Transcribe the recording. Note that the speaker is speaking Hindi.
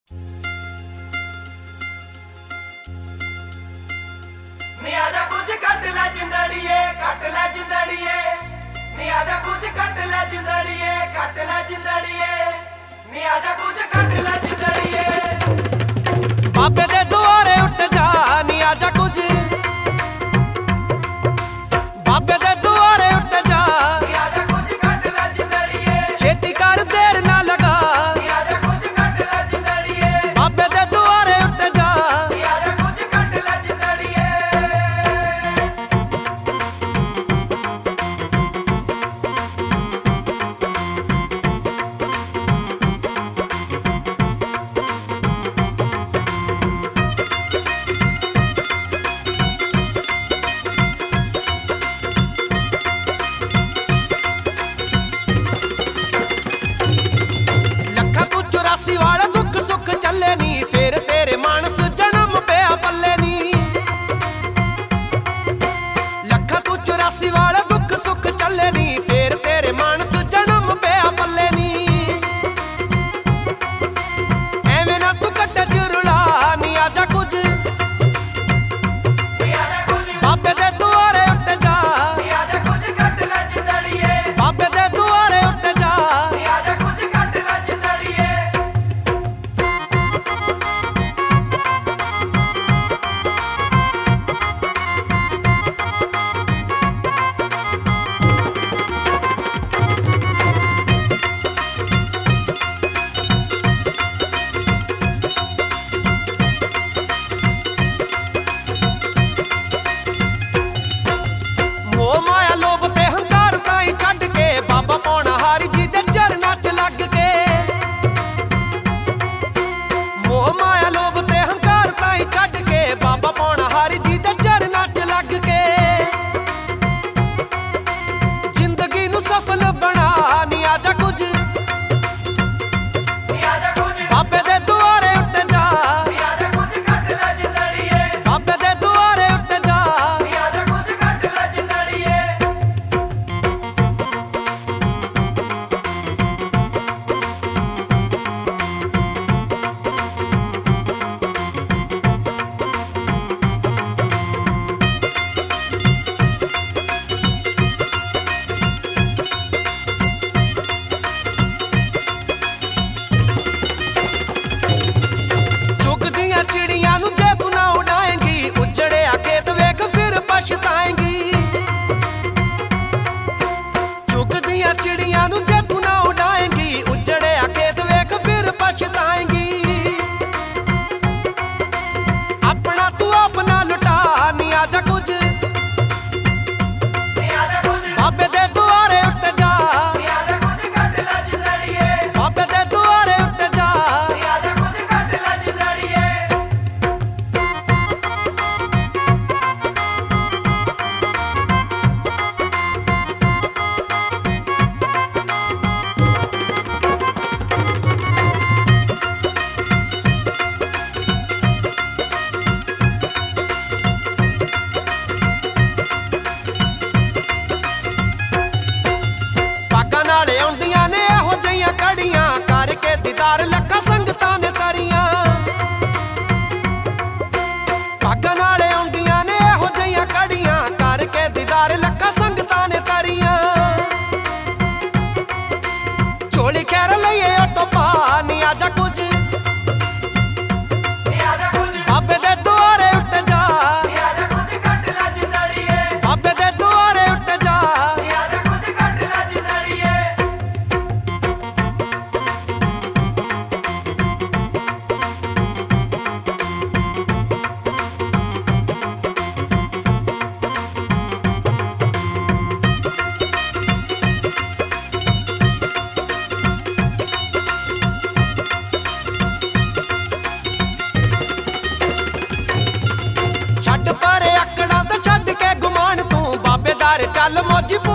नी आजा कुछ कट ले जिंदड़िए, कट ले जिंदड़िए। नी आजा कुछ कट ले जिंदड़िए, कट ले जिंदड़िए। नी आजा कुछ कट ले जिंदड़िए। बाबे दे दुआरे उठ जा, नी आजा कुछ। बाबे दे दुआरे उठ जा, नी आजा कुछ कट ले जिंदड़िए। छेती कर देर ना लगा। नी आजा कुछ कट ले जिंदड़िए। बाबे दे दुआरे उठ जा, नी आजा कुछ कट ले जिंदड़िए। लखा तू 84 वाला दुख सुख चले नी, फिर तेरे मानस जन्म पे पल्ले नी। लखा तू 84 वाला दुख सुख चले नी, फिर तेरे मानस जन्म पे पल्ले नी। एवें ना तू कट जुरला, नी आजा कुछ। नी आजा कुछ, बाबे दे दुआरे उठ जा, नी आजा कुछ कट ले जिंदड़िए। बाबे दे दुआरे उठ जा। नी आजा कुछ कट ले जिंदड़िए। मोह माया लोभ ते हंकार ताई छड्ड के, बाबा पौना हारी जी दे चरनां च लग के। मोह माया लोभ ते हंकार ताई छड्ड के, बाबा पौना हारी जी दे चरनां च लग के। जिंदगी नू सफल बना, नी आजा कुछ। नी आजा कुछ, बाबे दे दुआरे उठ जा, नी आजा कुछ कट ले जिंदड़िए। बाबे दे दुआरे उठ जा। नी आजा कुछ कट ले जिंदड़िए। चुग दियां चिड़ियां नू जे तू ना उड़ाएंगी, उजड़िया खेत वेख फिर पछताएंगी। चुग दियां चिड़ियां नू जे तू ना उड़ाएंगी, उजड़िया खेत वेख फिर पछताएंगी। अपना तू अपना लुटा, नी आजा कुछ। नी आजा कुछ, बाबे दे दुआरे उठ जा, नी आजा कुछ कट ले जिंदड़िए। बाबे दे दुआरे उठ जा। नी आजा कुछ कट ले जिंदड़िए। ਪਾਗਾਂ ਨਾਲੇ ਆਉਂਦੀਆਂ ਨੇ ਇਹੋ ਜਿਹੀਆਂ ਕੜੀਆਂ, ਕਰਕੇ ਦੀਦਾਰ ਲੱਖਾਂ ਸੰਗਤਾਂ ਨੇ ਤਰੀਆਂ। ਪਾਗਾਂ ਨਾਲੇ ਆਉਂਦੀਆਂ ਨੇ ਇਹੋ ਜਿਹੀਆਂ ਕੜੀਆਂ, ਕਰਕੇ ਦੀਦਾਰ ਲੱਖਾਂ ਸੰਗਤਾਂ ਨੇ ਤਰੀਆਂ। ਝੋਲੀ ਖੈਰ ਲਈਏ ਆਟੋ ਪਾ, ਨੀ ਆਜਾ ਕੁਝ। ਨੀ ਆजा कुछ, ਬਾਬੇ ਦੇ ਦੁਆਰੇ ਉੱਠ ਜਾ, नी आजा कुछ कट ले जिंदड़िए। ਬਾਬੇ ਦੇ ਦੁਆਰੇ ਉੱਠ ਜਾ। नी आजा कुछ कट ले जिंदड़िए। ਛੱਡ ਪਰੇ ਆਕੜਾਂ ਤੇ ਛੱਡ ਕੇ ਗੁਮਾਨ, ਤੂੰ ਬਾਬੇਦਾਰ ਚੱਲ ਮੋਜੀ